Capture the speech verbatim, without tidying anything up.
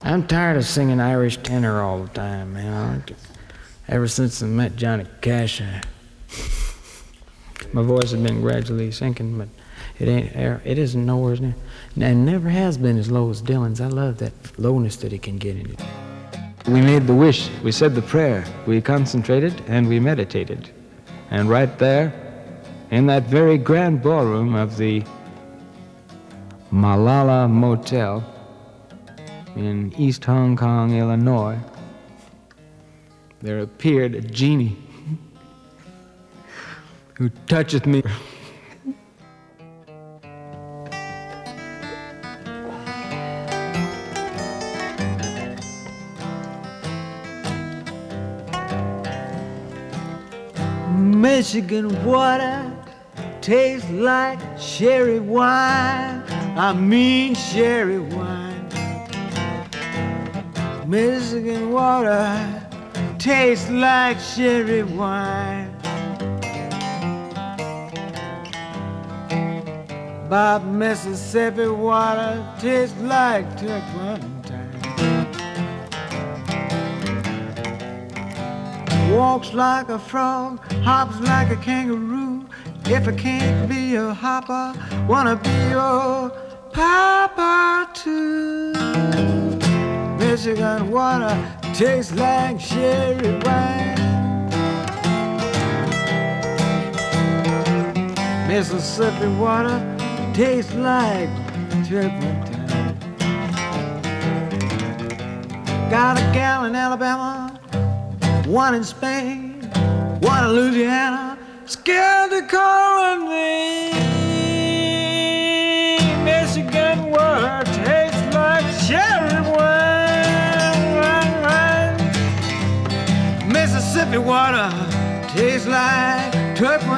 I'm tired of singing Irish tenor all the time, man. Ever since I met Johnny Cash, I, my voice has been gradually sinking, but it ain't. It isn't nowhere near, and never has been as low as Dylan's. I love that lowness that he can get in it. We made the wish, we said the prayer, we concentrated and we meditated, and right there, in that very grand ballroom of the Malala Motel in East Hong Kong, Illinois, there appeared a genie who toucheth me. Michigan water tastes like sherry wine. I mean sherry wine. Michigan water tastes like sherry wine. But Mississippi water tastes like turpentine. Walks like a frog, hops like a kangaroo. If I can't be a hopper, wanna be your papa too. Michigan water tastes like sherry wine. Mississippi water tastes like turpentine. Got a gal in Alabama, one in Spain, one in Louisiana, scared to call her name. Michigan water tastes like sherry wine. Mississippi water tastes like turpentine.